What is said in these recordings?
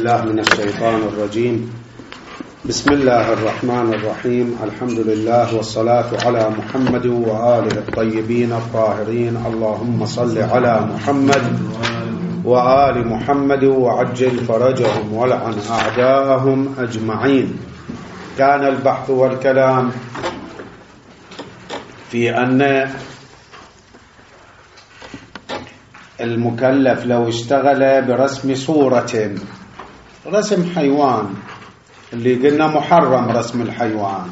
بالله من الشيطان الرجيم. بسم الله الرحمن الرحيم. الحمد لله والصلاة على محمد وآله الطيبين الطاهرين. اللهم صل على محمد وآل محمد وعجل فرجهم ولعن أعداءهم أجمعين. كان البحث والكلام في أن المكلف لو اشتغل برسم صورة، رسم حيوان اللي قلنا محرم رسم الحيوان،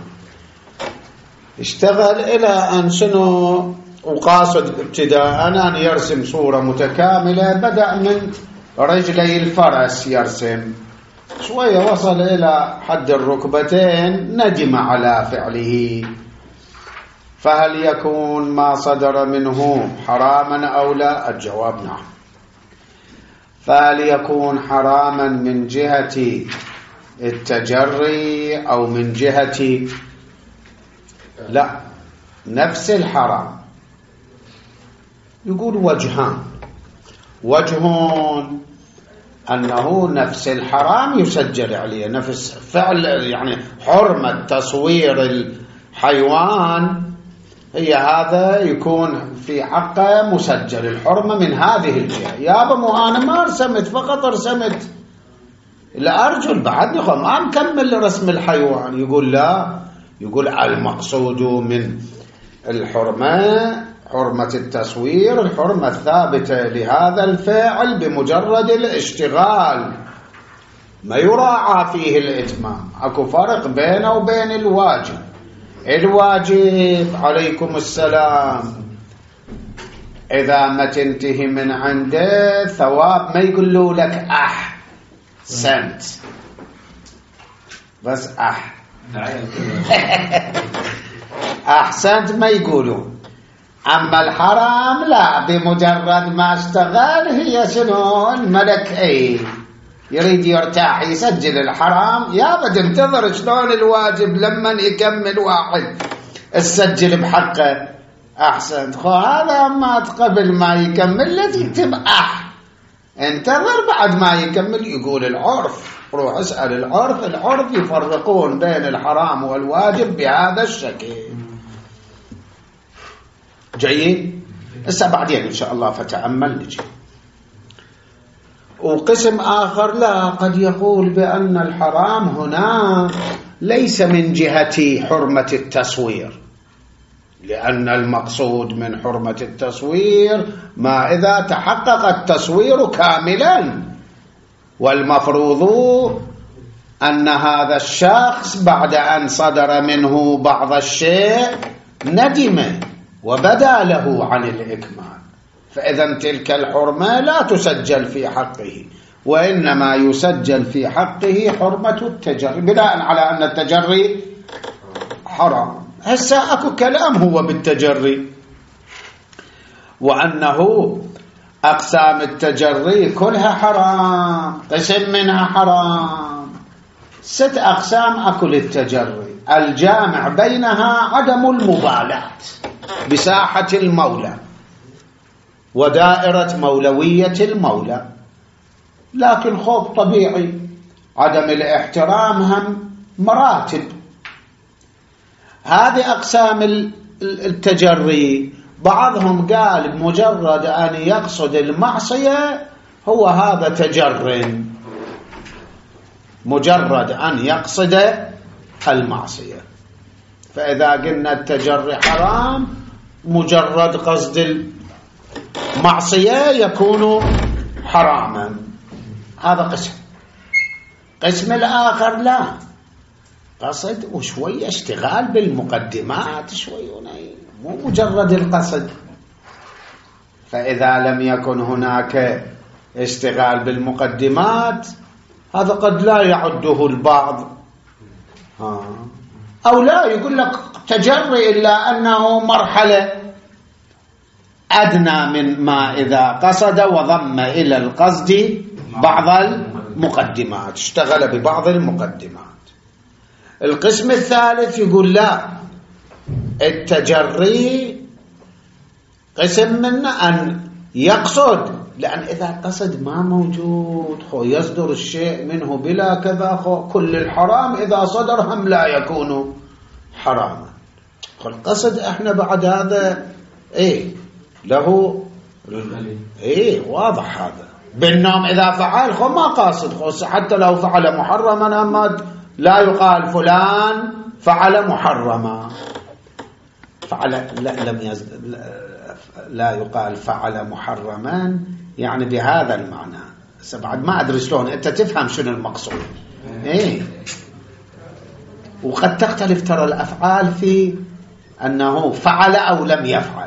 اشتغل إلى أن شنو وقاصد ابتداء أن يرسم صورة متكاملة، بدأ من رجلي الفرس يرسم شوية، وصل إلى حد الركبتين، ندم على فعله، فهل يكون ما صدر منه حراما أو لا؟ الجواب نعم. فهل يكون حراما من جهة التجري أو من جهة لا؟ نفس الحرام. يقول وجهان: وجه أنه نفس الحرام يسجل عليه، نفس فعل يعني حرمة تصوير الحيوان هي هذا يكون في حقه مسجل الحرمة من هذه الجهة. يابا مو أنا ما رسمت، فقط رسمت الأرجل، بعد ما مكمل رسم الحيوان. يقول لا، يقول المقصود من الحرمة حرمة التصوير، الحرمة الثابتة لهذا الفعل بمجرد الاشتغال، ما يراعى فيه الإتمام. أكو فرق بينه وبين الواجب. الواجب عليكم السلام إذا ما تنتهي من عنده ثواب، ما يقولوا لك أحسنت، بس أحسنت ما يقولوا. أما الحرام لا، بمجرد ما اشتغل هي شنو الملك يريد يرتاح يسجل الحرام. يا بد انتظر شلون الواجب لما يكمل واحد تسجل بحقه أحسنت. هذا ما قبل ما يكمل لا تكتب انتظر بعد ما يكمل. يقول العرف، روح اسأل العرف، العرف يفرقون بين الحرام والواجب بهذا الشكل. جيد؟ هسه بعدين إن شاء الله فتأمل نجي. وقسم آخر لا، قد يقول بأن الحرام هنا ليس من جهة حرمة التصوير، لأن المقصود من حرمة التصوير ما إذا تحقق التصوير كاملا، والمفروض أن هذا الشخص بعد أن صدر منه بعض الشيء ندم وبدا له عن الإكمال، فإذا تلك الحرمة لا تسجل في حقه، وإنما يسجل في حقه حرمة التجري، بناء على أن التجري حرام. هسه أكو كلام هو بالتجري، وأنه أقسام التجري كلها حرام، قسم منها حرام. 6 أقسام أكو للتجري، الجامع بينها عدم المبالاة بساحة المولى ودائرة مولوية المولى، لكن خوف طبيعي، عدم الاحترام هم مراتب. هذه أقسام التجري. بعضهم قال بمجرد أن يقصد المعصية هو هذا تجر، مجرد أن يقصد المعصية. فإذا قلنا التجري حرام مجرد قصد المعصية يكون حراما. هذا قسم. قسم الآخر لا، قصد وشوية اشتغال بالمقدمات، شوية مو مجرد القصد. فإذا لم يكن هناك اشتغال بالمقدمات هذا قد لا يعده البعض، أو لا يقول لك تجري إلا أنه مرحلة أدنى من ما إذا قصد وضم إلى القصد بعض المقدمات، اشتغل ببعض المقدمات. القسم الثالث يقول لا، التجري قسم منه أن يقصد لأن إذا قصد ما موجود يصدر الشيء منه بلا كذا كل الحرام إذا صدر هم لا يكون حراما. القصد احنا بعد هذا له واضح هذا بالنوم إذا فعل ما قاصد حتى لو فعل محرما أما لا يقال فلان فعل محرما فعل لا يقال فعل محرما يعني بهذا المعنى. بعد ما أدري شلون أنت تفهم شنو المقصود. وقد تختلف ترى الأفعال في أنه فعل أو لم يفعل.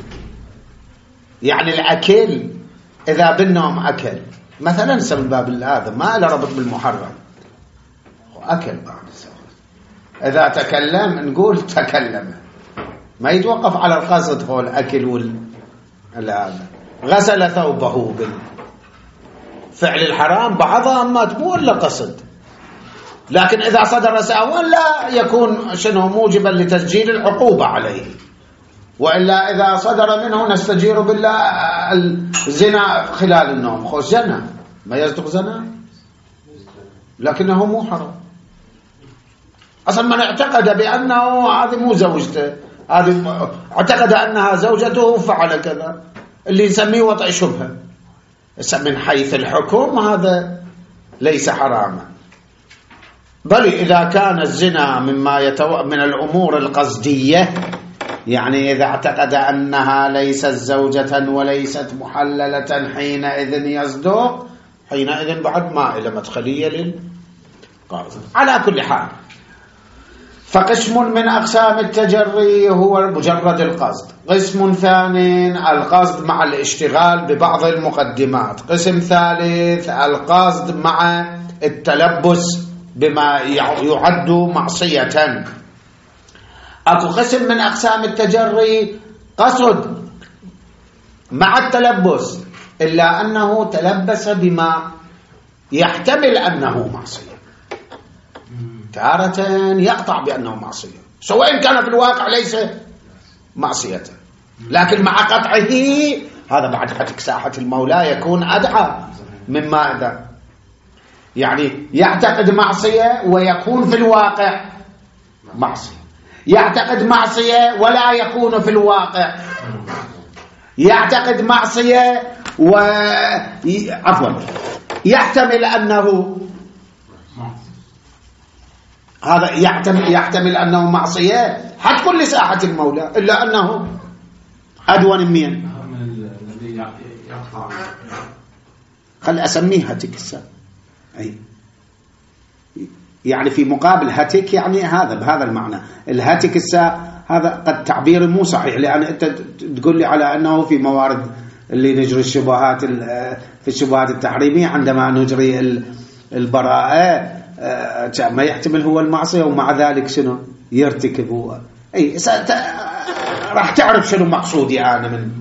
يعني الأكل إذا بالنوم أكل مثلا نسمي باب هذا ما له ربط بالمحرم أكل بعد إذا تكلم نقول تكلم ما يتوقف على القصد هو الأكل هذا. غسل ثوبه بالفعل الحرام بعضها ما تمو إلا قصد. لكن إذا صدر سهوا لا يكون شنو موجبا لتسجيل العقوبة عليه. وإلا إذا صدر منه نستجير بالله الزنا خلال النوم زنا ما يصدق زنا لكنه مو حرام أصلا. من اعتقد بأنه هذه مو زوجته هذه اعتقد أنها زوجته فعل كذا اللي نسميه وطئ شبهة من حيث الحكم هذا ليس حراما. بل إذا كان الزنا من الأمور القصدية يعني إذا اعتقد أنها ليست زوجة وليست محللة حينئذ يصدق حينئذ بعد ما إلى مدخلية للقاصد. على كل حال فقسم من أقسام التجري هو مجرد القصد. قسم ثاني القصد مع الاشتغال ببعض المقدمات. قسم ثالث القصد مع التلبس بما يعد معصية. أكو قسم من أقسام التجري قصد مع التلبس إلا أنه تلبس بما يحتمل أنه معصية. تارة يقطع بأنه معصية سواء كان في الواقع ليس معصية لكن مع قطعه هذا بعد حتك ساحة المولى يكون أدعى مما إذا يعني يعتقد معصية ويكون في الواقع معصية. يعتقد معصية ولا يكون في الواقع. يعتقد معصية عفوا يحتمل أنه هذا يحتمل أنه معصية حتكون لساحة المولى إلا أنه أدون مين خل أسميها تكسا يعني في مقابل هتك يعني هذا بهذا المعنى. الهتك هذا قد تعبير مو صحيح لأن أنت تقول لي على أنه في موارد اللي نجري الشبهات في الشبهات التحريمية عندما نجري البراءة ما يحتمل هو المعصية ومع ذلك شنو يرتكب هو. راح تعرف شنو مقصودي أنا من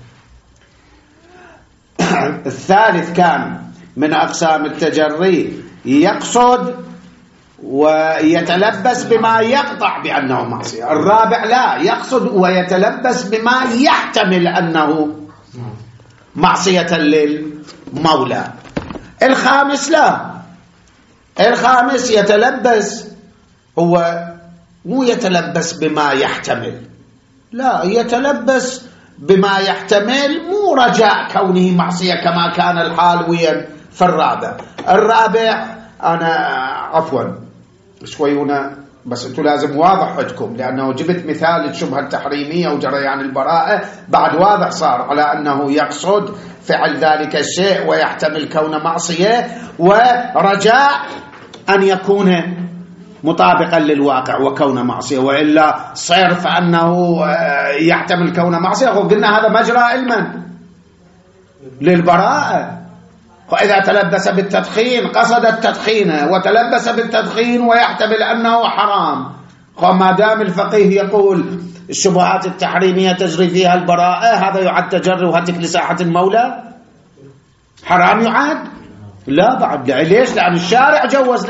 الثالث كان من أقسام التجري يقصد ويتلبس بما يقطع بأنه معصية. الرابع لا يقصد ويتلبس بما يحتمل أنه معصية للمولى. الخامس لا الخامس يتلبس هو مو يتلبس بما يحتمل لا يتلبس بما يحتمل مو رجاء كونه معصية كما كان الحال وين في الرابع أنا عفوا شويونا بس انتوا لازم واضح عندكم لأنه جبت مثال الشبهة التحريمية وجريان البراءة بعد واضح صار على أنه يقصد فعل ذلك الشيء ويحتمل كونه معصية ورجاء أن يكون مطابقا للواقع وكونه معصية وإلا صرف أنه يحتمل كونه معصية وقلنا هذا مجرى علما للبراءة. فإذا تلبس بالتدخين قصد التدخين وتلبس بالتدخين ويحتمل أنه حرام. وما دام الفقيه يقول الشبهات التحريمية تجري فيها البراءة هذا يعد تجري وهتك لساحة المولى حرام يعد لا بعد ليش لأن الشارع جوز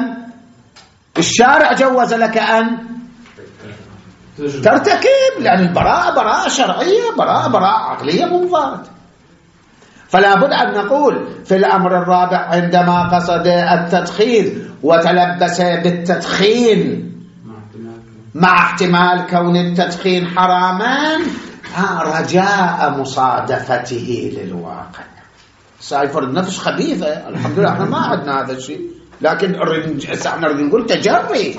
لك أن ترتكب لأن البراءة براءة شرعية براءة عقلية منضبطة. فلا بد أن نقول في الأمر الرابع عندما قصد التدخين وتلبس بالتدخين مع احتمال كون التدخين حراما رجاء مصادفته للواقع. سايفر النفس خبيثة، الحمد لله احنا ما عندنا هذا الشيء، لكن احنا نريد نقول تجري.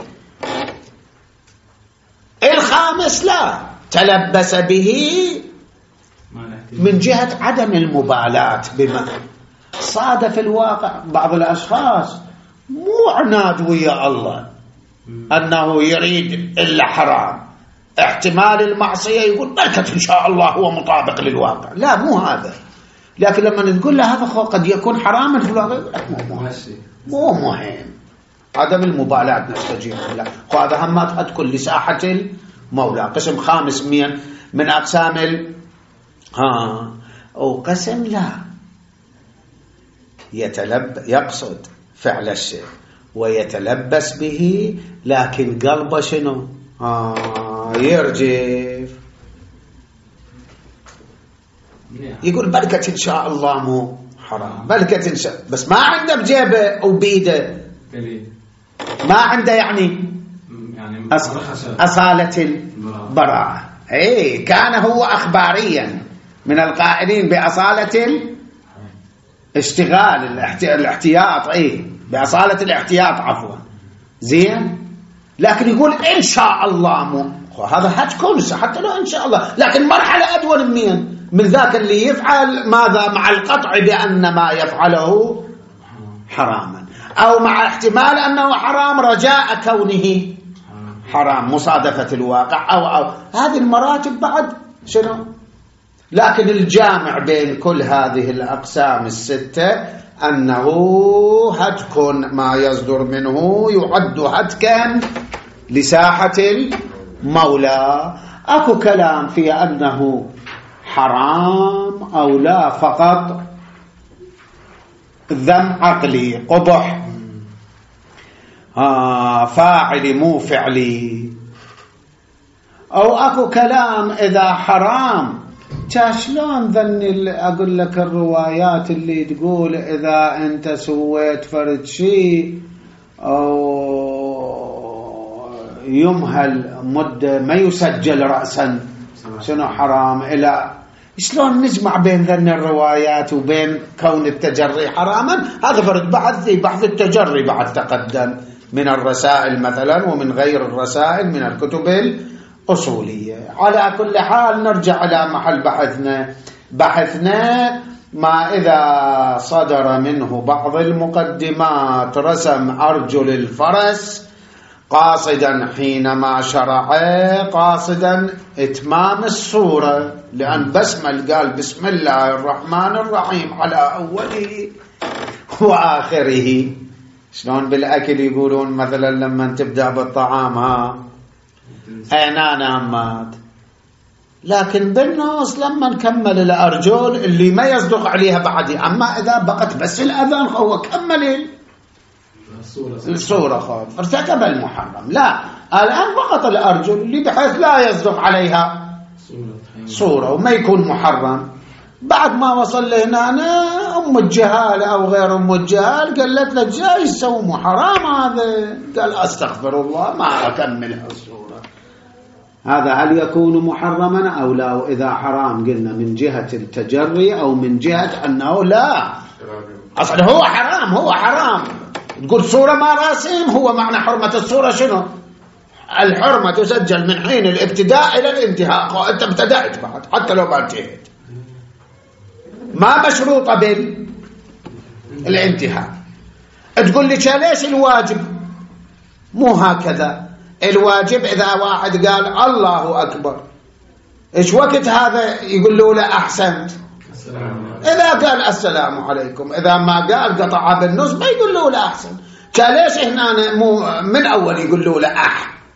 الخامس لا تلبس به من جهة عدم المبالاة بما صادف الواقع. بعض الأشخاص مو عناد ويا الله أنه يريد إلا حرام، احتمال المعصية يقول بركة إن شاء الله هو مطابق للواقع. لا مو هذا، لكن لما نقول له هذا قد يكون حراما في الواقع مو مهم. عدم المبالاة نستجيب له، وهذا همات أدخل لساحة المولى. قسم خامس من أقسام أو قسم لا يقصد فعل الشيء ويتلبس به لكن قلبه شنو يرجف، يقول بركة إن شاء الله مو حرام، بركة إن شاء، بس ما عنده بجيبه أو بيده، ما عنده يعني أصالة البراءة. أي كان هو أخباريا من القائلين بأصالة الاشتغال الاحتياط، أي بأصالة الاحتياط عفوا، زين، لكن يقول إن شاء الله مو، هذا هتكون حتى لو إن شاء الله، لكن مرحلة أدول من ذاك اللي يفعل ماذا مع القطع بأن ما يفعله حراما، أو مع احتمال أنه حرام رجاء كونه حرام مصادفة الواقع، أو هذه المراتب بعد شنو. لكن الجامع بين كل هذه الأقسام الستة أنه هتك ما يصدر منه يعد هتكا لساحة المولى. أكو كلام في أنه حرام أو لا، فقط ذم عقلي قبح فاعلي مو فعلي، أو أكو كلام إذا حرام شلون ذني أقول لك الروايات اللي تقول إذا أنت سويت فرد شيء أو يمهل مدة ما يسجل رأسا شنو حرام، إلى شلون نجمع بين ذن الروايات وبين كون التجري حراما؟ هذا فرد بحث التجري بعد تقدم من الرسائل مثلا ومن غير الرسائل من الكتب الأصولية. على كل حال نرجع إلى محل بحثنا ما إذا صدر منه بعض المقدمات رسم أرجل الفرس قاصدا حينما شرع قاصدا إتمام السورة، لأن بسمل قال بسم الله الرحمن الرحيم على أوله وآخره. شلون بالأكل يقولون مثلا لما تبدأ بالطعام أعنان لكن بالنص لما نكمل الأرجل اللي ما يصدق عليها بعدي، أما إذا بقت بس الأذان هو كمل الصورة خالص ارتكب المحرم. لا الآن فقط الأرجل اللي بحيث لا يصدق عليها صورة وما يكون محرم. بعد ما وصل لهنا أم الجهال أو غير أم الجهال قالت له جاي يسوي حرام هذا، قال أستغفر الله ما أكملها الصورة. هذا هل يكون محرما أو لا؟ إذا حرام قلنا من جهة التجري أو من جهة أنه لا أصلا هو حرام تقول صورة ما راسم، هو معنى حرمة الصورة شنو؟ الحرمة تسجل من حين الابتداء إلى الانتهاء، أنت ابتدأت بعد حتى لو ما انتهيت، ما مشروطة بالانتهاء. تقول لي ليش الواجب مو هكذا؟ الواجب إذا واحد قال الله أكبر إيش وقت هذا يقول له لا أحسنت؟ إذا قال السلام عليكم، إذا ما قال قطع بالنص ما يقول له لا أحسن. ليش هنا مو من أول يقول له لا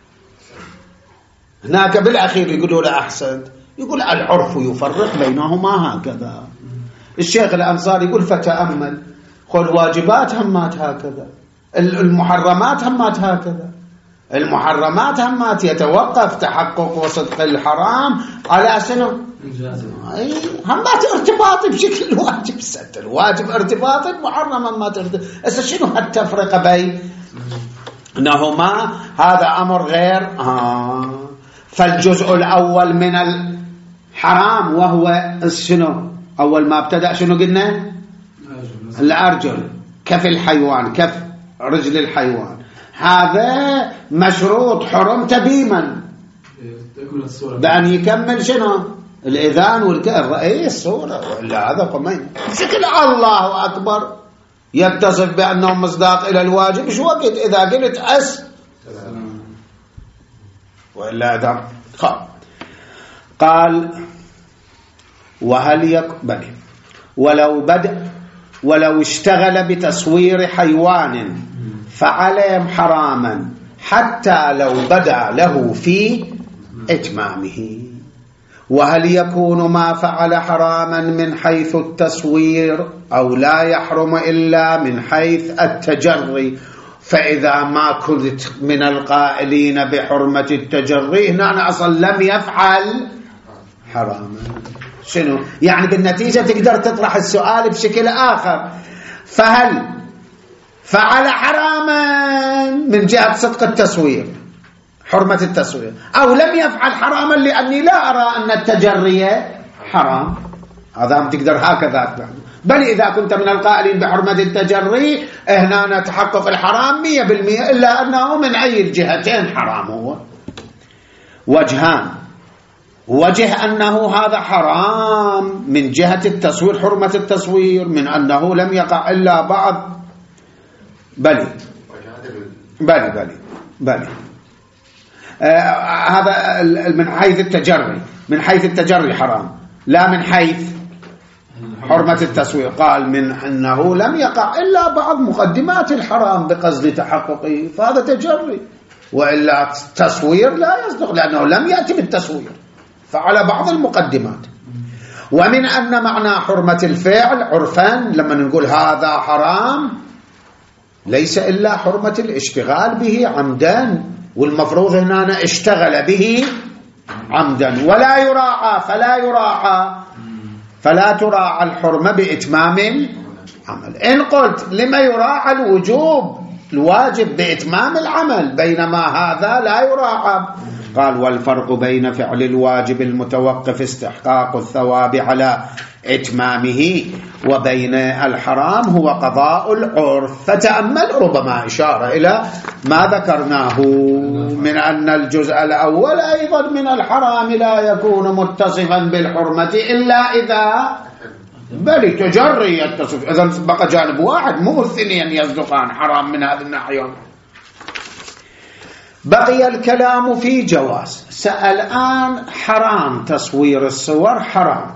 هناك بالأخير يقول له لا أحسنت؟ يقول العرف يفرق بينهما هكذا. الشيخ الأنصاري يقول فتأمل، خل واجبات همات هكذا، المحرمات همات هكذا. المحرمات همات يتوقف تحقق وصدق الحرام على شنو؟ همات ارتباطي بشكل واجب ستر، واجب ارتباطي بمحرم همات ارتباطي. شنو هالتفرقة بينهما؟ هذا أمر غير فالجزء الأول من الحرام وهو شنو؟ أول ما ابتدأ شنو قلنا؟ الأرجل، كف الحيوان، كف رجل الحيوان، هذا مشروط حرمته بمن؟ بأن يكمل شنو؟ الإذان والكأر الصورة، وإلا هذا قمين شكل الله أكبر يتصف بأنه مصداق إلى الواجب. إيش وقت إذا قلت وإلا هذا قال وهل يقبل ولو اشتغل بتصوير حيوان فعلم حراما حتى لو بدا له في إتمامه. وهل يكون ما فعل حراما من حيث التصوير أو لا يحرم إلا من حيث التجري؟ فإذا ما كنت من القائلين بحرمة التجري هنا أنا أصلا لم يفعل حراما. شنو يعني؟ بالنتيجة تقدر تطرح السؤال بشكل آخر، فهل فعل حراما من جهة صدق التصوير حرمة التصوير أو لم يفعل حراما لأني لا أرى أن التجري حرام؟ هذا تقدر هكذا تفعل. بل إذا كنت من القائلين بحرمة التجري هنا نتحقق الحرام 100%، إلا أنه من أي الجهتين حرام. هو وجهان: وجه أنه هذا حرام من جهة التصوير، حرمة التصوير، من أنه لم يقع إلا بعض بلي هذا من حيث التجري، من حيث التجري حرام، لا من حيث حرمة التصوير. قال من أنه لم يقع إلا بعض مقدمات الحرام بقصد تحققه، فهذا تجري، وإلا تصوير لا يصدق لأنه لم يأتي بالتصوير، فعلى بعض المقدمات. ومن أن معنى حرمة الفعل عرفا لما نقول هذا حرام ليس إلا حرمة الاشتغال به عمدا، والمفروض هنا اشتغل به عمدا ولا يراعى، فلا تراعى الحرمة بإتمام العمل. إن قلت لما يراعى الواجب بإتمام العمل بينما هذا لا يراعى. قال والفرق بين فعل الواجب المتوقف استحقاق الثواب على إتمامه وبين الحرام هو قضاء العرف. فتأمل، ربما إشارة إلى ما ذكرناه من أن الجزء الأول أيضا من الحرام لا يكون متصفا بالحرمة إلا إذا بل تجري يتصف. إذن بقى جانب واحد مو اثنين يصدقان حرام من هذه الناحية. بقي الكلام في جواز. الآن حرام تصوير الصور، حرام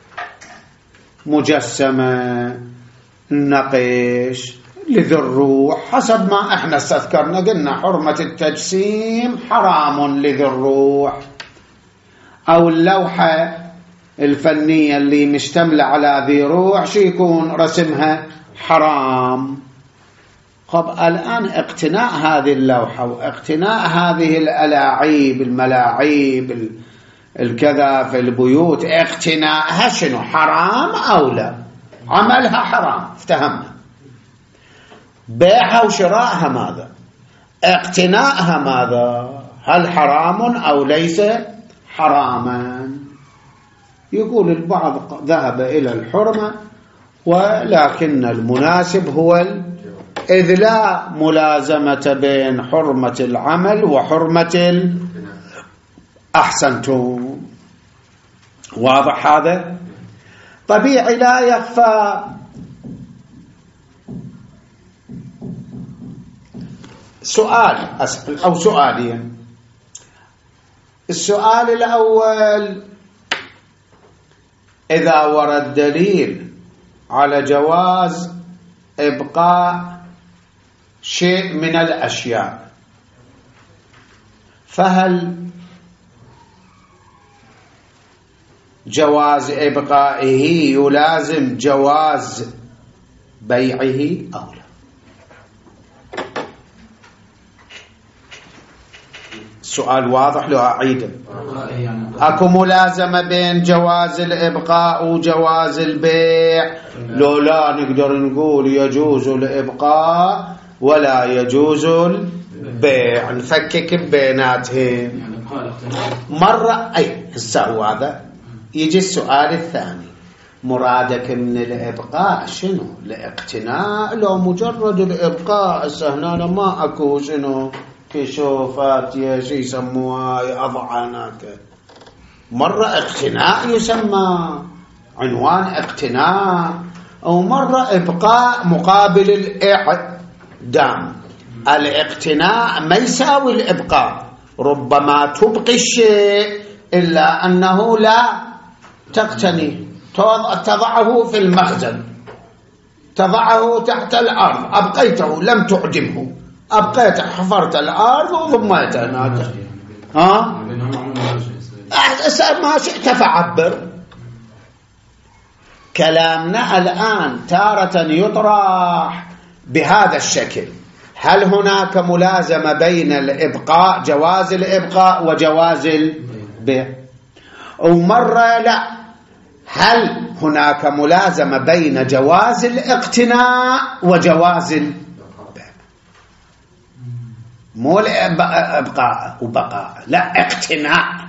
مجسمة، نقش لذي الروح، حسب ما احنا استذكرنا قلنا حرمة التجسيم حرام لذي الروح، أو اللوحة الفنية اللي مشتملة على ذي روح شو يكون رسمها حرام. طب الآن اقتناء هذه اللوحة واقتناء هذه الألاعيب الملاعيب الكذا في البيوت، اقتناءها شنو حرام أو لا؟ عملها حرام، افتهمنا. بيعها وشراءها ماذا؟ اقتناءها ماذا؟ هل حرام أو ليس حراما؟ يقول البعض ذهب إلى الحرمة، ولكن المناسب هو إذ لا ملازمة بين حرمة العمل وحرمة أحسنتم. واضح هذا؟ طبيعي لا يخفى. سؤال أسأل أو سؤالين. السؤال الأول: إذا ورد دليل على جواز إبقاء شيء من الأشياء، فهل جواز إبقائه يلازم جواز بيعه أو لا؟ السؤال واضح لو أعيده. أكو ملازمة بين جواز الإبقاء وجواز البيع؟ لو لا نقدر نقول يجوز الإبقاء ولا يجوز البيع، نفكك بيناتهم. مرة هسه هذا يجي السؤال الثاني، مرادك من الإبقاء شنو؟ الاقتناء لو مجرد الإبقاء؟ هنا ما أكو شنو كشوفات يا شي يسموها أضعانات. مرة اقتناء يسمى عنوان اقتناء، أو مرة إبقاء مقابل الإعدام. الاقتناء ما يساوي الإبقاء، ربما تبقي الشيء إلا أنه لا تقتني، تضعه في المخزن، تضعه تحت الأرض، أبقيته لم تعدمه، أبقيته حفرت الأرض وضميته هناك. ما شئت فعبر. كلامنا الآن تارة يطرح بهذا الشكل، هل هناك ملازمة بين الإبقاء، جواز الإبقاء وجواز البيع؟ ومرة لا، هل هناك ملازمة بين جواز الاقتناء وجواز البيع؟ مو إبقاء وبقاء، لا، اقتناء.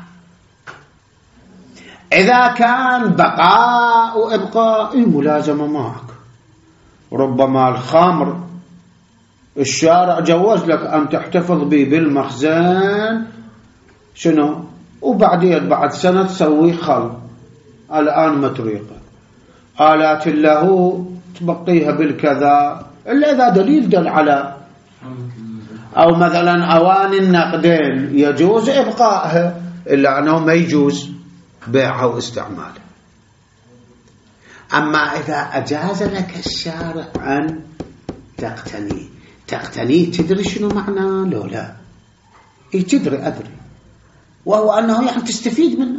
إذا كان بقاء وإبقاء ملازمة معك. ربما الخمر الشارع جوز لك أن تحتفظ به بالمخزن شنو، وبعدين بعد سنة تسوي خل، الآن متريقة، آلات له تبقيها بالكذا، إلا إذا دليل دل على، أو مثلا أواني النقدين يجوز إبقائها إلا أنه ما يجوز بيعها واستعمالها. أما إذا أجاز لك الشارع أن تقتني، تدري شنو معناه؟ لو لا تدري، أدري، وهو أنه يعني تستفيد منه.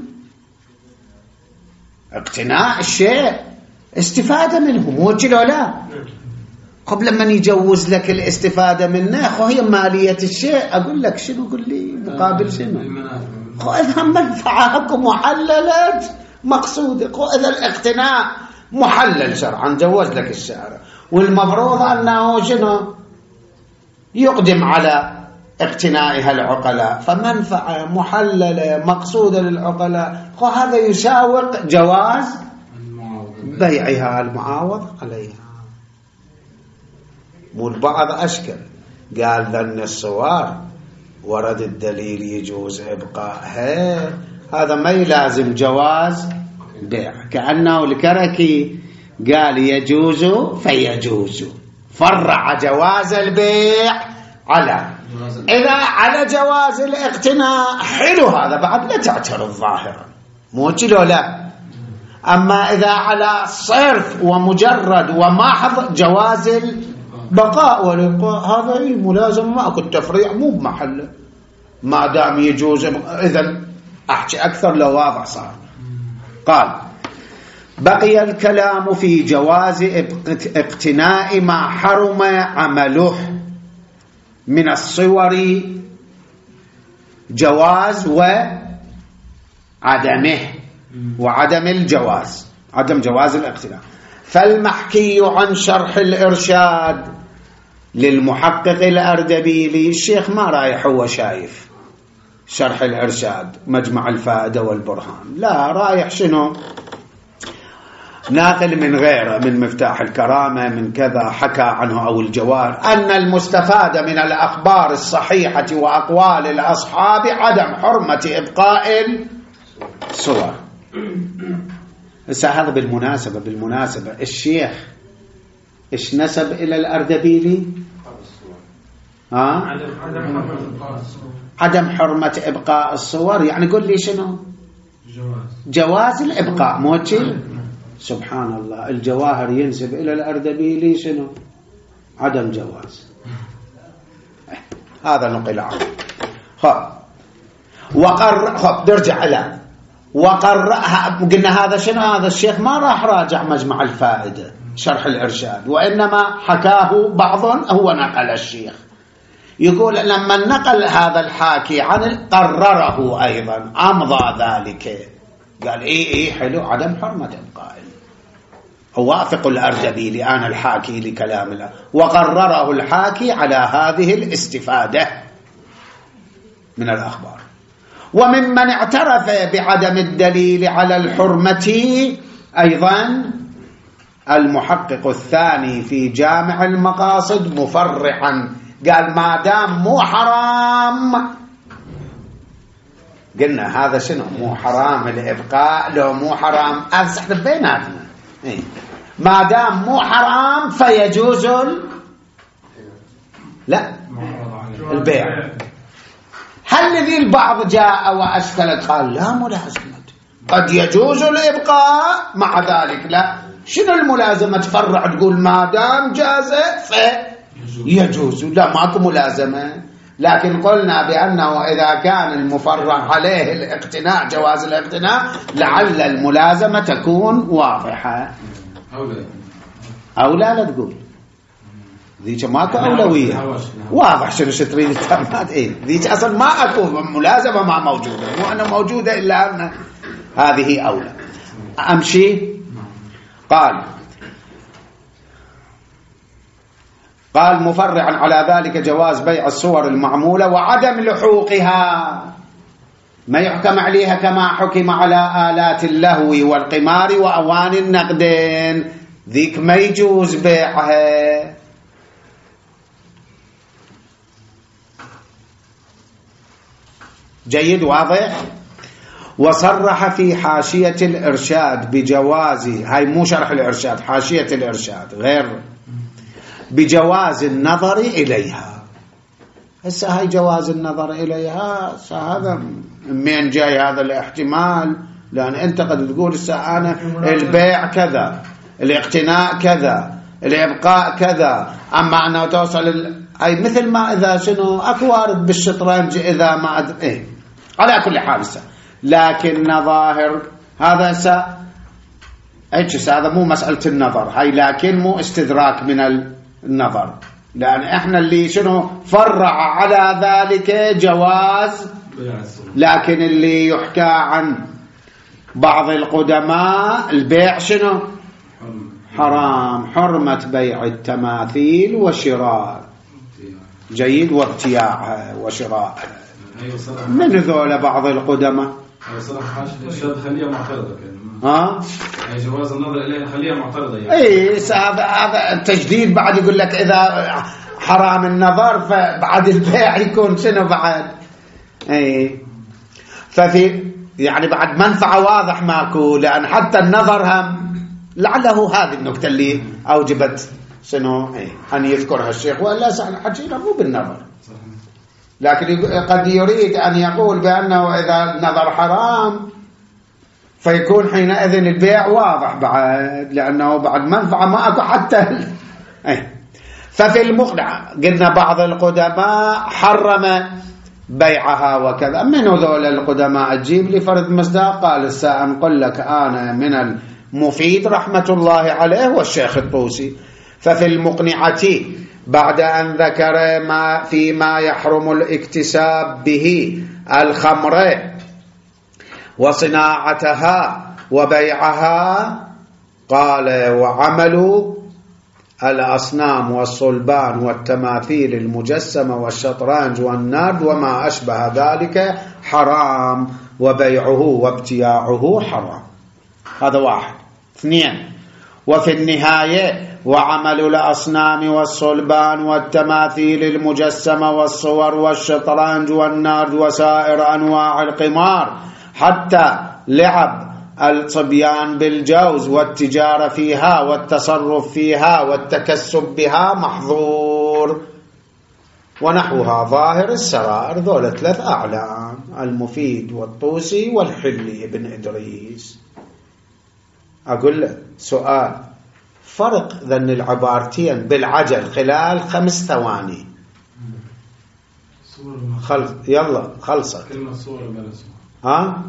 اقتناء الشيء استفادة منه، مو لو لا. قبل ما يجوز لك الاستفادة منه هي مالية الشيء، أقول لك شنو، قل لي مقابل شنو. إذا منفعة محللة مقصودة، إذا الاقتناء محلل شرعا جوز لك الشارع، والمفروض أنه شنو يقدم على اقتنائها العقلاء، فمنفعة محللة مقصودة للعقلاء، وهذا يساوق جواز بيعها المعاوض عليها. والبعض أشكل قال ذن الصور ورد الدليل يجوز إبقائها، هذا ما يلازم جواز بيع، كأنه الكركي قال يجوز فيجوز، فرع جواز البيع على، إذا على جواز الاقتناء حلو، هذا بعد لا تعترض ظاهرا، مو كيلو لا. أما إذا على صرف ومجرد ومحض جواز البقاء والإبقاء، هذا ملازم، ما أكو التفريع مو بمحله، ما دام يجوز. إذن أحكي أكثر لو واضح صار. قال بقي الكلام في جواز اقتناء ما حرم عمله من الصور، جواز وعدم الجواز، عدم جواز الاقتناء. فالمحكي عن شرح الإرشاد للمحقق الأردبيلي، الشيخ ما رايح هو شايف شرح الإرشاد مجمع الفائدة والبرهان، لا، رايح شنو ناقل من غيره، من مفتاح الكرامة، من كذا حكى عنه، أو الجوار، أن المستفاد من الأخبار الصحيحة وأقوال الأصحاب عدم حرمة إبقاء الصور. هذا بالمناسبة الشيخ إيش نسب إلى الأردبيلي؟ عدم حرمة إبقاء الصور، يعني قل لي شنو جواز الإبقاء، موتي. سبحان الله، الجواهر ينسب إلى الأردبيلي شنو عدم جواز، هذا نقل عنه. نرجع إلى قلنا هذا شنو، هذا الشيخ ما راح راجع مجمع الفائدة شرح الإرشاد، وإنما حكاه بعض، هو نقل الشيخ. يقول لما نقل هذا الحاكي عن قرره أيضا أمضى ذلك، قال إيه حلو عدم حرمة القائل، أوافق الأردبي لآن الحاكي لكلام الله، وقرره الحاكي على هذه الاستفادة من الأخبار. وممن اعترف بعدم الدليل على الحرمة أيضا المحقق الثاني في جامع المقاصد مفرحا، قال ما دام مو حرام، قلنا هذا شنو مو حرام الإبقاء، لو مو حرام أفسح بيناتنا، ما دام مو حرام فيجوز لا البيع. هل الذي البعض جاء وأشكلت قال لا ملازمة، قد يجوز الإبقاء مع ذلك لا، شنو الملازمة تفرع تقول ما دام جاز فيجوز، لا ماكو ملازمة. لكن قلنا بأنه إذا كان المفرع عليه الاقتناء جواز الاقتناء لعل الملازمة تكون واضحة. أو لا تقول ذيك ماكو أولوية، واضح شنو تريد التامات. ذيك أصلا ما أكو ملازمة ما موجودة، مو أنا موجودة إلا أن هذه أولى. أمشي. قال مفرعا على ذلك جواز بيع الصور المعمولة وعدم لحوقها، ما يحكم عليها كما حكم على آلات اللهو والقمار وأواني النقدين، ذيك ما يجوز بيعها. جيد واضح. وصرح في حاشية الإرشاد بجواز، هاي مو شرح الإرشاد، حاشية الإرشاد غير، بجواز النظر إليها. هسه هاي جواز النظر إليها هذا من جاي هذا الاحتمال، لأن أنت قد تقول هسه أنا البيع كذا، الاقتناء كذا، الإبقاء كذا، أما أنه توصل أي مثل ما إذا شنو أكو وارد بالشطرنج إذا ما على كل حال هسه. لكن ظاهر هذا هذا مو مسألة النظر هاي، لكن مو استدراك من النظر، لأن إحنا اللي شنو فرع على ذلك جواز. لكن اللي يحكى عن بعض القدماء البيع شنو حرام، حرمة بيع التماثيل وشراء، جيد، وابتياعها وشراء من ذول بعض القدماء. خليها معترضة جواز النظر إليه خليها معترضة هذا التجديد بعد يقول لك إذا حرام النظر فبعد البيع يكون شنو بعد ففي يعني بعد منفعة واضح ماكو، لأن حتى النظر هم لعله هذه النكتة اللي أوجبت شنو أن يذكرها الشيخ، ولا سأل حكينا مو بالنظر، لكن قد يريد أن يقول بأنه إذا النظر حرام فيكون حينئذ البيع واضح بعد، لأنه بعد منفعة ما أكو حتى ففي المقنع قلنا بعض القدماء حرم بيعها وكذا. من ذول القدماء تجيب لي فرد مصداق؟ قال سأنقل لك أنا من المفيد رحمة الله عليه والشيخ الطوسي. ففي المقنعة بعد أن ذكر ما فيما يحرم الاكتساب به الخمر وصناعتها وبيعها، قال وعمل الأصنام والصلبان والتماثيل المجسمة والشطرنج والنرد وما أشبه ذلك حرام، وبيعه وابتياعه حرام. هذا واحد. اثنين، وفي النهاية وعمل الأصنام والصلبان والتماثيل المجسمة والصور والشطرنج والنرد وسائر أنواع القمار حتى لعب الصبيان بالجوز والتجارة فيها والتصرف فيها والتكسب بها محظور، ونحوها ظاهر السرائر. ذول 3 أعلام، المفيد والطوسي والحلي بن إدريس. أقول لك سؤال، فرق ذن العبارتين بالعجل خلال 5 ثواني. يلا خلصت كلمة صورة بلا صورة.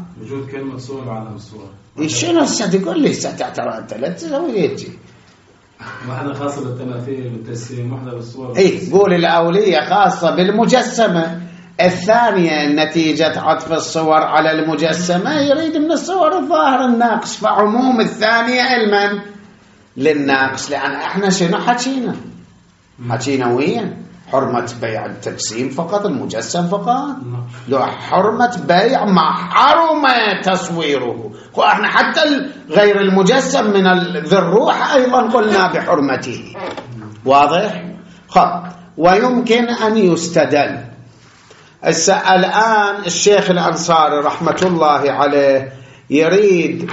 وجود كلمة صورة بعدها الصورة. شنو هسه تقول لي هسه تعترض انت لا تسوي هيك. واحدة خاصة بالتماثيل والتجسيم، واحدة بالصور. اي قول الأولية خاصة بالمجسمة، الثانية نتيجة عطف الصور على المجسمة يريد من الصور الظاهر الناقص، فعموم الثانية علما للناقص. لأن احنا شنو حكينا وين حرمة بيع التجسيم فقط، المجسم فقط، لو حرمة بيع ما حرم تصويره، واحنا حتى غير المجسم من ذي الروح أيضا قلنا بحرمته. واضح؟ ويمكن أن يستدل. الآن الشيخ الأنصاري رحمة الله عليه يريد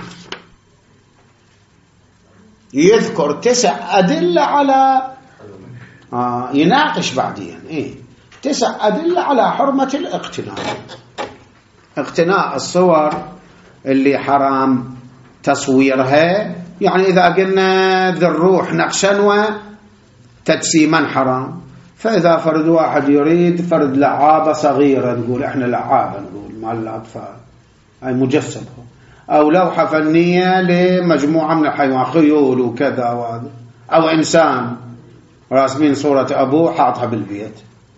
يذكر 9 أدلة على يناقش بعدين 9 أدلة على حرمة الاقتناء. اقتناء الصور اللي حرام تصويرها، يعني إذا قلنا ذي الروح نقشا وتجسيما حرام، فإذا فرد واحد يريد فرد لعابة صغيرة، نقول إحنا لعابة، نقول مع الأطفال أي مجسم، أو لوحة فنية لمجموعة من الحيوان، خيول وكذا وهذا، أو إنسان راسمين صورة أبوه حاطها بالبيت،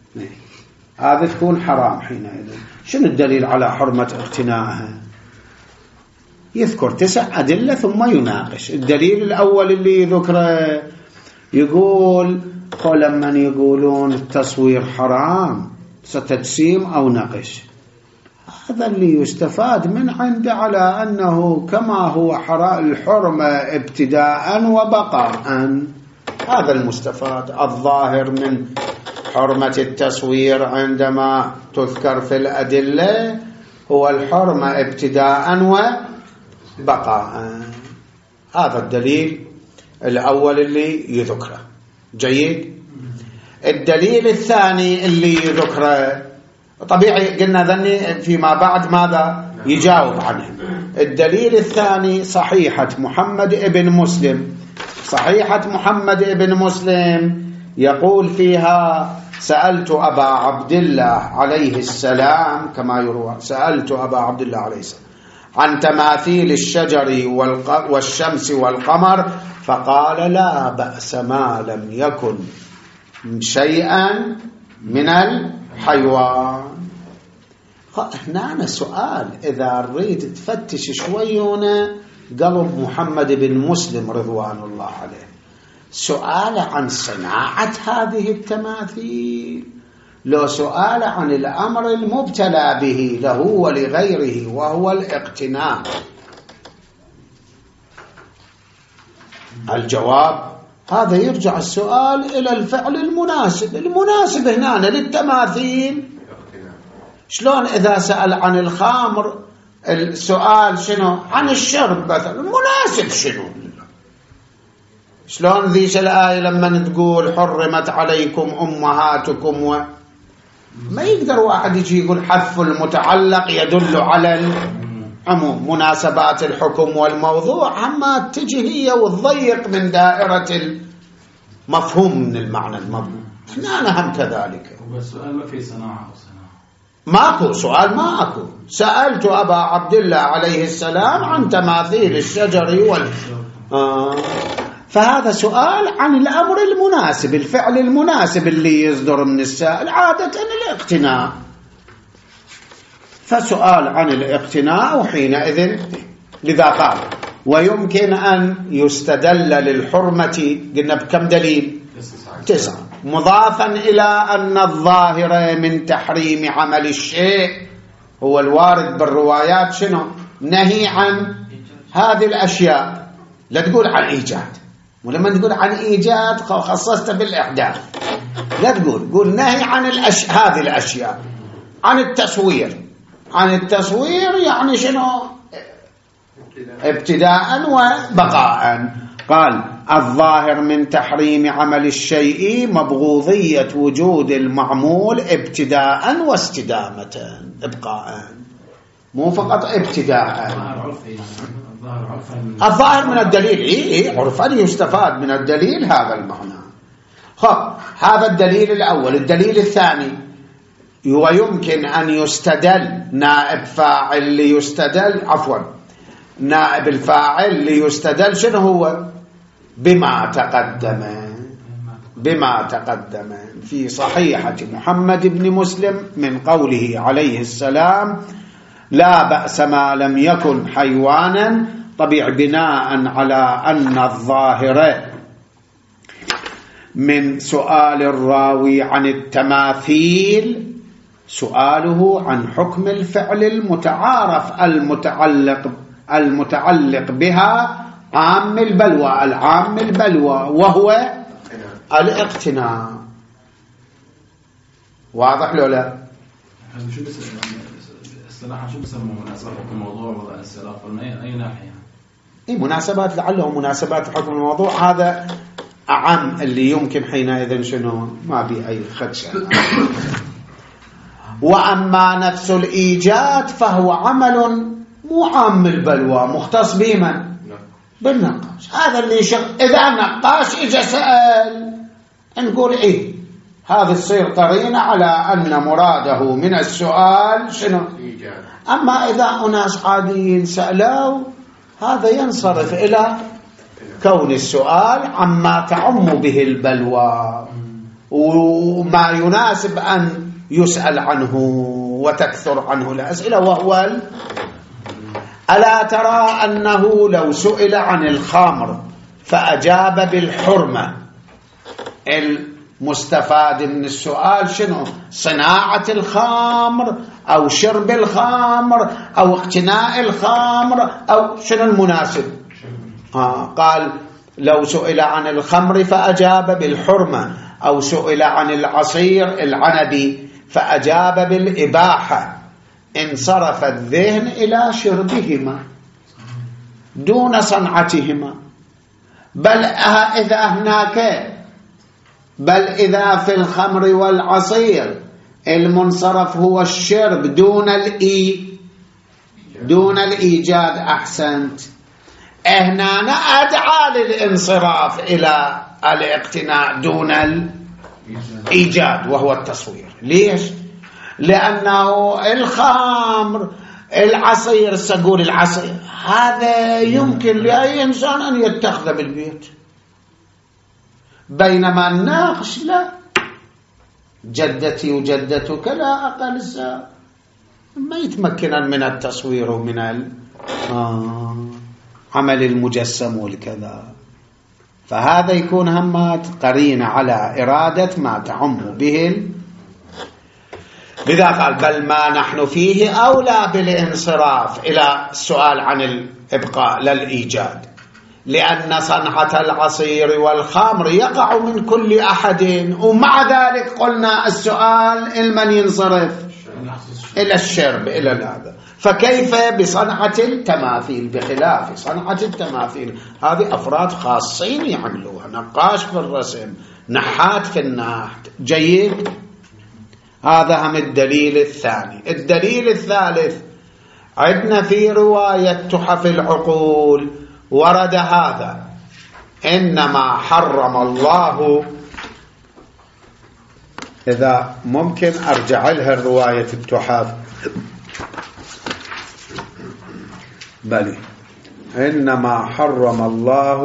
هذا تكون حرام. حينئذ شنو الدليل على حرمة اقتنائها؟ يذكر 9 أدلة ثم يناقش. الدليل الأول اللي يذكره يقول لما يقولون التصوير حرام ستجسيم أو نقش، هذا اللي يستفاد من عنده على أنه كما هو الحرمة ابتداء وبقاء، هذا المستفاد الظاهر من حرمة التصوير عندما تذكر في الأدلة هو الحرمة ابتداء وبقاء. هذا الدليل الأول اللي يذكره. جيد. الدليل الثاني اللي يذكره طبيعي قلنا ذني فيما بعد ماذا يجاوب عنه. الدليل الثاني صحيحة محمد ابن مسلم. صحيحة محمد ابن مسلم يقول فيها سألت أبا عبد الله عليه السلام، كما يروى سألت أبا عبد الله عليه السلام عن تماثيل الشجر والشمس والقمر فقال لا بأس ما لم يكن شيئا من الحيوان. هنا سؤال إذا نريد تفتش شوي هنا قلب محمد بن مسلم رضوان الله عليه، سؤال عن صناعة هذه التماثيل، لو سؤال عن الأمر المبتلى به له ولغيره وهو الاقتناء. الجواب هذا يرجع السؤال إلى الفعل المناسب. المناسب هنا للتماثيل شلون إذا سأل عن الخمر السؤال شنو عن الشرب مثلا مناسب شنو؟ شلون ذيش الآية لما تقول حرمت عليكم أمهاتكم ما يقدر واحد يجي يقول حذف المتعلق يدل على العموم. مناسبات الحكم والموضوع أما تجي هي وتضيق من دائرة المفهوم من المعنى المضمون. هنا نهم كذلك. السؤال ما في صناعة أو صناعة ماكو سؤال، ماكو. سألت أبا عبد الله عليه السلام عن تماثيل الشجر فهذا سؤال عن الأمر المناسب، الفعل المناسب اللي يصدر من السائل عادة الاقتناء، فسؤال عن الاقتناء وحينئذ لذا قال ويمكن أن يستدل للحرمة قلنا بكم دليل 9 مضافا إلى أن الظاهر من تحريم عمل الشيء هو الوارد بالروايات شنو نهي عن هذه الأشياء، لا تقول عن إيجاد، ولما تقول عن إيجاد خصصت بالإحداث، لا قول نهي عن هذه الأشياء. عن التصوير، عن التصوير يعني شنو ابتداء وبقاء. قال الظاهر من تحريم عمل الشيء مبغوضية وجود المعمول ابتداء واستدامة، ابقاء مو فقط ابتداء. الظاهر من الدليل عرفا يستفاد من الدليل هذا المعنى. هذا الدليل الأول. الدليل الثاني ويمكن أن يستدل نائب فاعل ليستدل نائب الفاعل ليستدل شنو هو بما تقدم في صحيحة محمد بن مسلم من قوله عليه السلام: لا بأس ما لم يكن حيوانا. طبيعي بناء على أن الظاهر من سؤال الراوي عن التماثيل سؤاله عن حكم الفعل المتعارف المتعلق بها عام البلوى وهو الاقتناء. واضح لو لا؟ شو الصراحة شو بسموه مناسبة حكم الموضوع وضع السلاف من أي ناحية؟ مناسبات، لعله مناسبات حكم الموضوع، هذا أعم اللي يمكن حينئذ شنو ما بي أي خدش. وأما نفس الإيجاد فهو عمل مو عام البلوى، مختص بمن؟ بالنقاش. هذا اللي إذا النقاش إجا سأل نقول إيه هذا الصير قرينة على أن مراده من السؤال شنو؟ أما إذا أناس عاديين سألوا هذا ينصرف إلى كون السؤال عما تعم به البلوى وما يناسب أن يسأل عنه وتكثر عنه الأسئلة، وهو ألا ترى أنه لو سئل عن الخمر فأجاب بالحرمة، المستفاد من السؤال شنو؟ صناعة الخمر أو شرب الخمر أو اقتناء الخمر أو شنو المناسب؟ قال لو سئل عن الخمر فأجاب بالحرمة، أو سئل عن العصير العنبي فأجاب بالإباحة، انصرف الذهن إلى شربهما دون صنعتهما. بل إذا في الخمر والعصير المنصرف هو الشرب دون الإيجاد، أحسنت، هنا أدعى للانصراف إلى الاقتناء دون الإيجاد وهو التصوير. ليش؟ لأنه الخمر العصير، سأقول العصير هذا يمكن لأي إنسان أن يتخذ بالبيت، بينما الناقش لا، جدتي وجدتك لا أقل ما يتمكنن من التصوير ومن عمل المجسم والكذا. فهذا يكون همات قرينة على إرادة ما تعم به. لذا قال بل ما نحن فيه أولى بالانصراف إلى السؤال عن الإبقاء للإيجاد، لأن صنعة العصير والخمر يقع من كل أحد، ومع ذلك قلنا السؤال المن ينصرف إلى الشرب إلى هذا. فكيف بصنعة التماثيل بخلاف صنعة التماثيل؟ هذه أفراد خاصين يعملوها، نقاش في الرسم، نحات في النحت. جيد، هذا هم الدليل الثاني. الدليل الثالث عندنا في رواية تحف العقول ورد هذا: إنما حرم الله. إذا ممكن أرجع لها الرواية التحف، بلي إنما حرم الله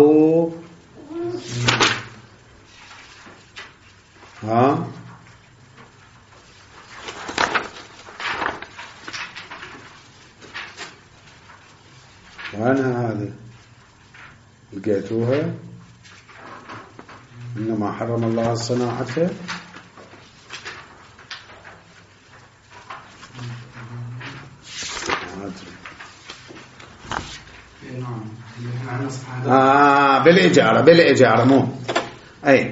وأنا هذه لقيتوها، إنما حرم الله صناعته. بالإجارة مو أي.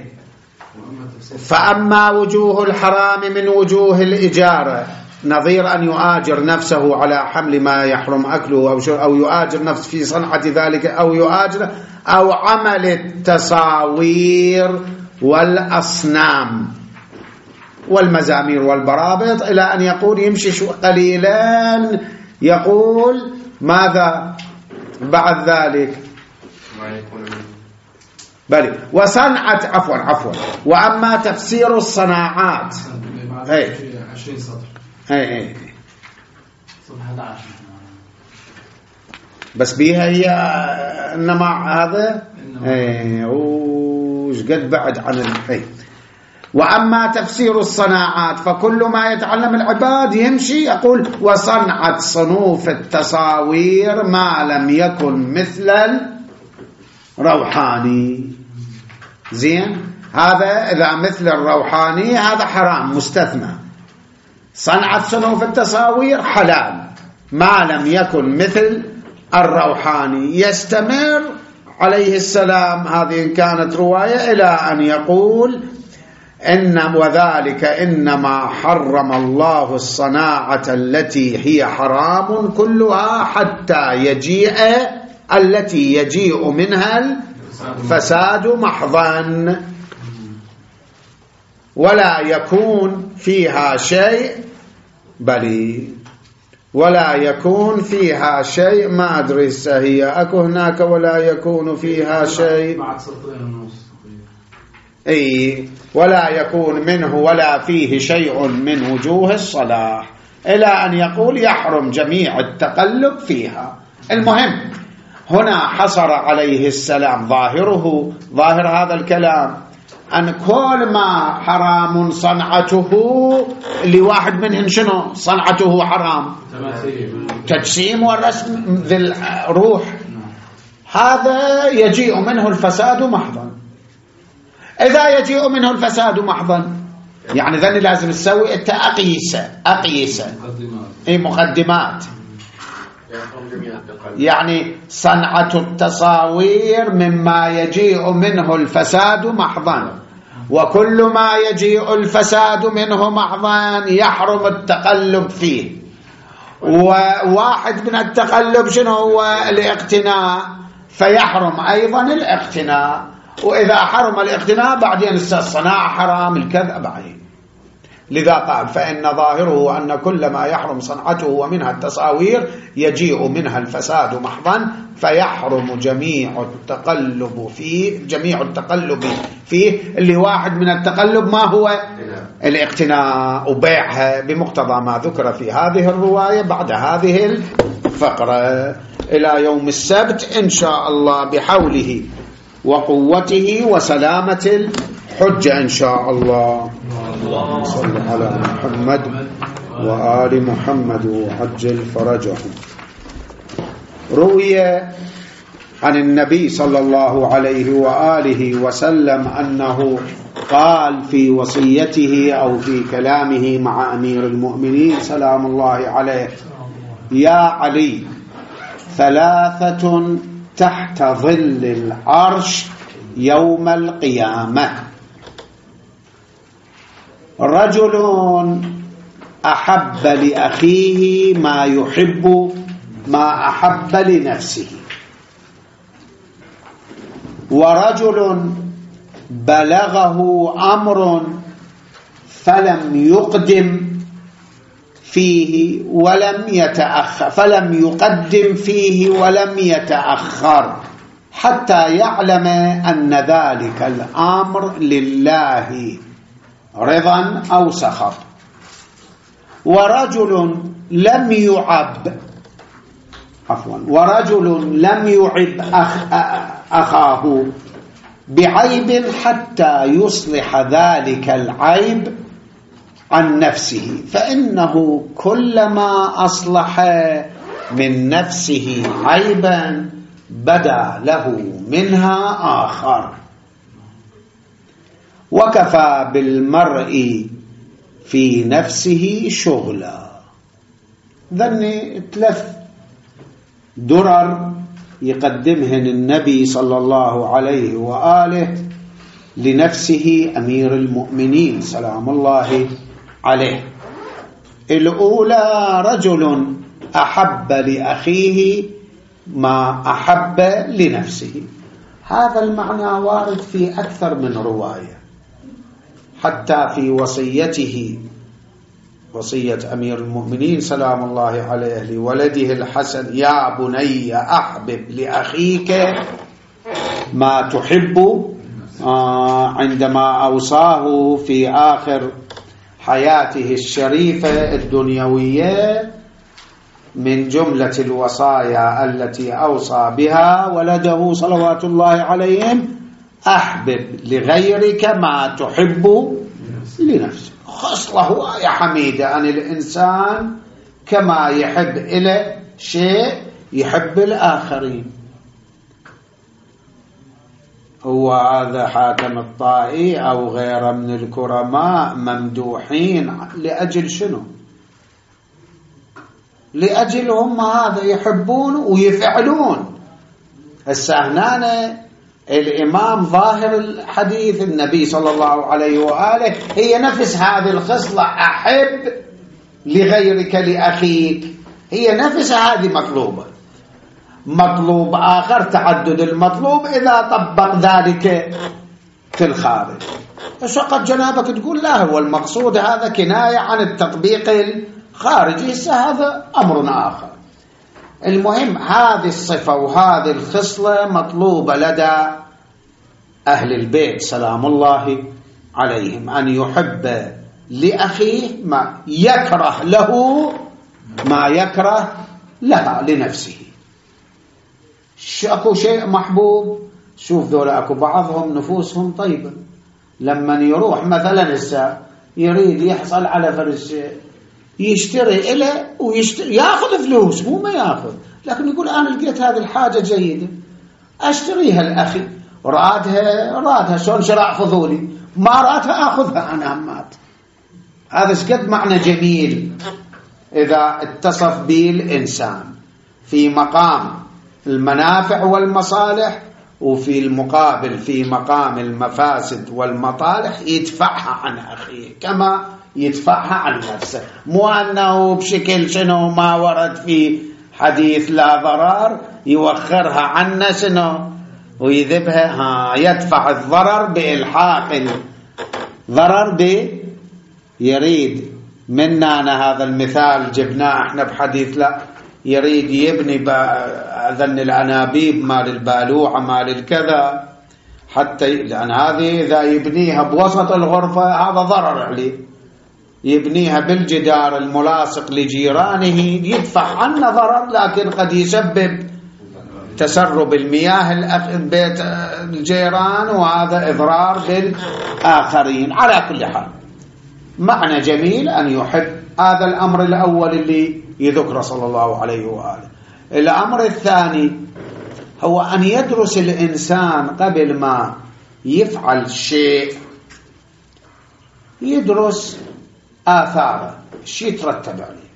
فأما وجوه الحرام من وجوه الإجارة نظير أن يؤاجر نفسه على حمل ما يحرم أكله أو يؤاجر نفسه في صنعة ذلك، أو يؤاجر أو عمل التصاوير والأصنام والمزامير والبرابط، إلى أن يقول يمشي قليلا يقول ماذا بعد ذلك؟ بلي وصنعة عفوا وأما تفسير الصناعات 20 سطر بس بيها هي إنما هذا وش قد بعد عن وأما تفسير الصناعات فكل ما يتعلم العباد يمشي. يقول وصنعة صنوف التصاوير ما لم يكن مثل الروحاني. زين، هذا إذا مثل الروحاني هذا حرام مستثنى. صنعة صنوف التصاوير حلال ما لم يكن مثل الروحاني. يستمر عليه السلام، هذه إن كانت رواية، إلى أن يقول وذلك إنما حرم الله الصناعة التي هي حرام كلها حتى يجيء التي يجيء منها الفساد محضا ولا يكون فيها شيء ولا يكون فيها شيء. ما أدري هي أكو هناك ولا يكون فيها شيء، ولا يكون منه ولا فيه شيء من وجوه الصلاح، إلى أن يقول يحرم جميع التقلب فيها. المهم هنا حصر عليه السلام ظاهر هذا الكلام أن كل ما حرام صنعته لواحد منهم شنو صنعته حرام؟ تجسيم والرسم ذي الروح، هذا يجيء منه الفساد محضا. إذا يجيء منه الفساد محضا يعني ذني لازم تسوي أنت أقيسة مقدمات. يعني صنعة التصاوير مما يجيء منه الفساد محضا، وكل ما يجيء الفساد منه محضا يحرم التقلب فيه. وواحد من التقلب شنو هو؟ الاقتناء، فيحرم أيضا الاقتناء. وإذا حرم الاقتناء بعدين الصناعة حرام، الكذا بعدين. لذا قال فإن ظاهره أن كل ما يحرم صنعته ومنها التصاوير يجيء منها الفساد محضا، فيحرم جميع التقلب فيه. اللي واحد من التقلب ما هو؟ الاقتناء وبيعها بمقتضى ما ذكر في هذه الرواية بعد هذه الفقرة. إلى يوم السبت إن شاء الله بحوله وقوته وسلامة الحجة إن شاء الله. صلى على محمد وآل محمد وعجل فرجهم. روي عن النبي صلى الله عليه وآله وسلم أنه قال في وصيته أو في كلامه مع أمير المؤمنين سلام الله عليه: يا علي، 3 تحت ظل العرش يوم القيامة: رجل أحب لأخيه ما أحب لنفسه، ورجل بلغه أمر فلم يقدم فيه ولم يتأخر حتى يعلم أن ذلك الأمر لله رضا أو سخط. ورجل لم يعب أخاه بعيب حتى يصلح ذلك العيب عن نفسه، فإنه كلما أصلح من نفسه عيبا بدا له منها آخر. وكفى بالمرء في نفسه شغلا. ذني 3 درر يقدمهن النبي صلى الله عليه وآله لنفسه أمير المؤمنين سلام الله عليه. الأولى: رجل أحب لأخيه ما أحب لنفسه. هذا المعنى وارد في أكثر من رواية، حتى في وصيته، وصية أمير المؤمنين سلام الله عليه لولده الحسن: يا بني أحبب لأخيك ما تحب، عندما أوصاه في آخر حياته الشريفة الدنيوية من جملة الوصايا التي أوصى بها ولده صلوات الله عليهم: أحبب لغيرك ما تحب لنفسك. خصلة يا حميدة أن الإنسان كما يحب إلى شيء يحب الآخرين. هو هذا حاتم الطائي أو غيره من الكرماء ممدوحين لأجل شنو؟ لأجل هم هذا يحبون ويفعلون. السهنانة الإمام ظاهر الحديث النبي صلى الله عليه وآله هي نفس هذه الخصلة: أحب لغيرك لأخيك، هي نفس هذه مطلوبة. مطلوب آخر تعدد المطلوب إذا طبق ذلك في الخارج. فقط جنابك تقول لا، هو المقصود هذا كناية عن التطبيق الخارجي، هذا أمر آخر. المهم هذه الصفة وهذه الخصلة مطلوبة لدى أهل البيت سلام الله عليهم، أن يحب لأخيه ما يكره له ما يكره لها لنفسه. أكو شيء محبوب، شوف ذولا أكو بعضهم نفوسهم طيبة، لما يروح مثلا الساعة يريد يحصل على فرش يشتري إله ويشتري، يأخذ فلوس مو ما يأخذ، لكن يقول أنا لقيت هذه الحاجة جيدة أشتريها الأخي، رادها شون شراء فضولي، ما رادها أخذها عن همات. هذا شقد معنى جميل إذا اتصف به الإنسان في مقام المنافع والمصالح، وفي المقابل في مقام المفاسد والمطالح يدفعها عن أخيه كما يدفعها عن نفسه، مو أنه بشكل شنو ما ورد في حديث لا ضرر يوخرها عنا شنو ويذبها. يدفع الضرر بإلحاق الضرر يريد منا. أنا هذا المثال جبناه احنا بحديث لا يريد يبني أذن الأنابيب مال البالوعة مال الكذا، حتى لأن هذه إذا يبنيها بوسط الغرفة هذا ضرر عليه، يبنيها بالجدار الملاصق لجيرانه يدفع عنه ضرر، لكن قد يسبب تسرب المياه بيت الجيران وهذا إضرار بالآخرين. على كل حال معنى جميل أن يحب. هذا الأمر الأول اللي يذكر صلى الله عليه وآله. الأمر الثاني هو أن يدرس الإنسان قبل ما يفعل شيء، يدرس آثاره، شيء يترتب عليه.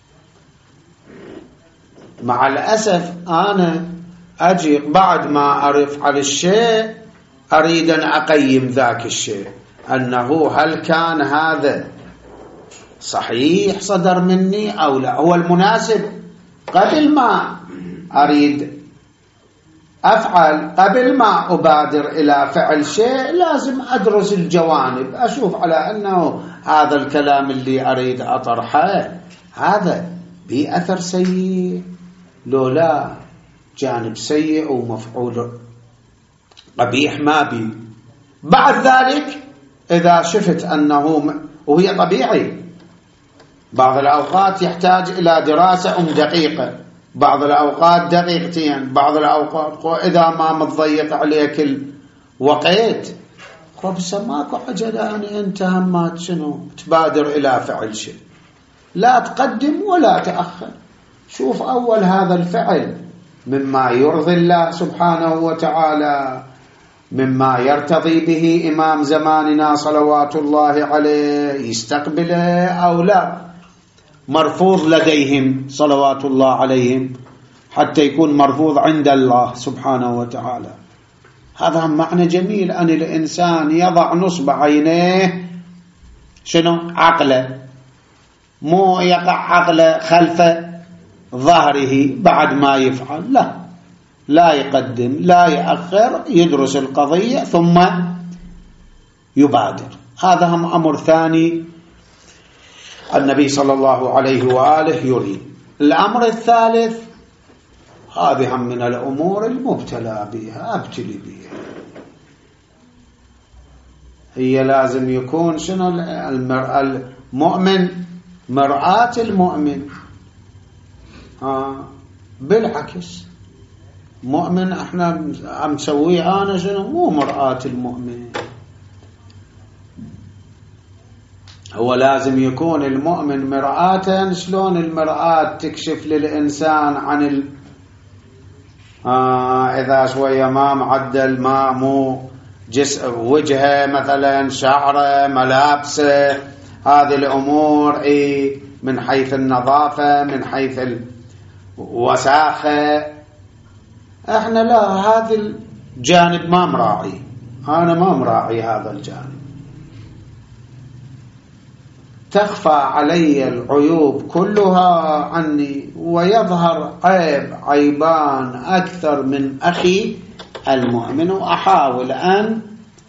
مع الأسف أنا أجي بعد ما أفعل الشيء أريد أن أقيم ذاك الشيء أنه هل كان هذا صحيح صدر مني أو لا، هو المناسب. قبل ما أريد أفعل، قبل ما أبادر إلى فعل شيء لازم أدرس الجوانب، أشوف على أنه هذا الكلام اللي أريد أطرحه هذا بأثر سيء لو لا جانب سيء ومفعول قبيح ما بي. بعد ذلك إذا شفت أنه وهي طبيعي، بعض الأوقات يحتاج إلى دراسة دقيقة، بعض الأوقات دقيقتين، بعض الأوقات إذا ما متضيق عليك الوقت بس ماكو عجلة أنت همات شنو تبادر إلى فعل شيء، لا تقدم ولا تأخر. شوف أول هذا الفعل مما يرضي الله سبحانه وتعالى، مما يرتضي به إمام زماننا صلوات الله عليه، يستقبله أو لا، مرفوض لديهم صلوات الله عليهم حتى يكون مرفوض عند الله سبحانه وتعالى. هذا معنى جميل أن الإنسان يضع نصب عينيه شنو عقله، مو يقع عقله خلف ظهره بعد ما يفعل، لا يقدم لا يأخر، يدرس القضية ثم يبادر. هذا هم أمر ثاني النبي صلى الله عليه وآله يريد. الأمر الثالث هذه هم من الأمور المبتلى بها، أبتلي بها، هي لازم يكون شنو المؤمن مرآة المؤمن. بالعكس مؤمن احنا عم تسويه انا شنو مو مرآة المؤمن. هو لازم يكون المؤمن مرآة. شلون المرآة تكشف للإنسان عن إذا شوية ما معدل ما مو وجهه مثلا شعره ملابسه هذه الأمور من حيث النظافة من حيث الوساخة. احنا لا هذا الجانب ما مراعي. أنا ما مراعي هذا الجانب. تخفى علي العيوب كلها عني ويظهر عيبان أكثر من أخي المؤمن وأحاول أن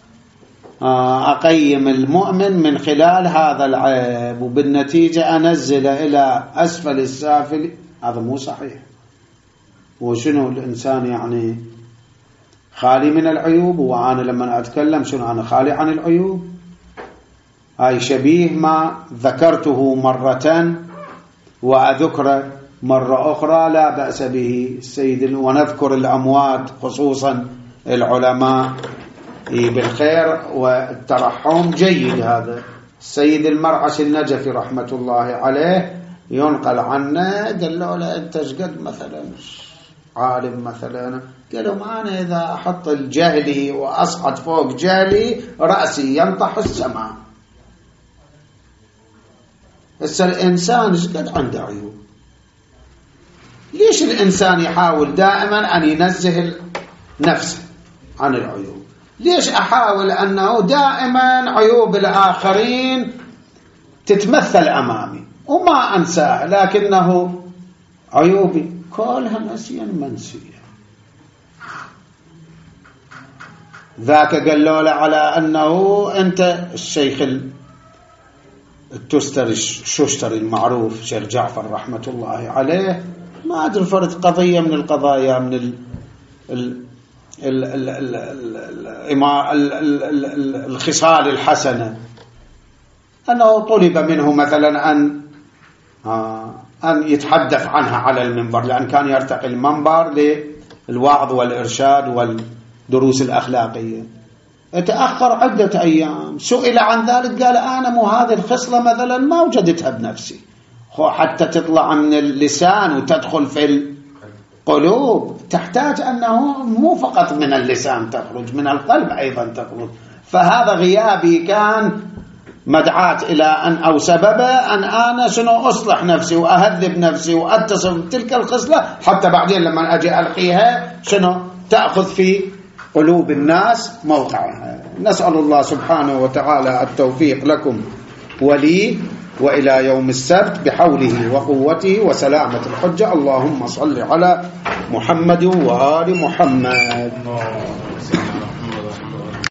أقيم المؤمن من خلال هذا العيب وبالنتيجة أنزل إلى أسفل السافل. هذا مو صحيح. وشنو الإنسان يعني خالي من العيوب؟ وأنا لما أتكلم شنو أنا خالي عن العيوب؟ هاي شبيه ما ذكرته مرة وأذكر مرة أخرى لا بأس به السيد. ونذكر الأموات خصوصا العلماء بالخير والترحم جيد. هذا السيد المرعش النجفي رحمة الله عليه ينقل عنه قال له أنت شقد مثلا عالم مثلا قالوا ما أنا إذا أحط الجهلي وأصعد فوق جهلي رأسي ينطح السماء. هسه الإنسان شقد عنده عيوب. ليش الإنسان يحاول دائما أن ينزه نفسه عن العيوب؟ ليش أحاول أنه دائما عيوب الآخرين تتمثل أمامي وما أنساها لكنه عيوبي كلها نسيا منسية. ذاك قال له على أنه أنت الشيخ التستري الشوشتري المعروف شيخ جعفر رحمة الله عليه ما أدري فرد قضية من القضايا من الخصال الحسنة أنه طلب منه مثلا أن يتحدث عنها على المنبر لأن كان يرتقي المنبر للوعظ والإرشاد والدروس الأخلاقية. تأخر عدة أيام سئل عن ذلك قال أنا مو هذه الخصلة مثلا ما وجدتها بنفسي حتى تطلع من اللسان وتدخل في القلوب تحتاج أنه مو فقط من اللسان تخرج من القلب أيضا تخرج. فهذا غيابي كان مدعاة إلى أن أو سببه أن أنا شنو أصلح نفسي وأهذب نفسي وأتصف بتلك الخصلة حتى بعدين لما أجي ألقيها شنو تأخذ في قلوب الناس موقعها. نسأل الله سبحانه وتعالى التوفيق لكم ولي وإلى يوم السبت بحوله وقوته وسلامة الحجة. اللهم صل على محمد وآل محمد.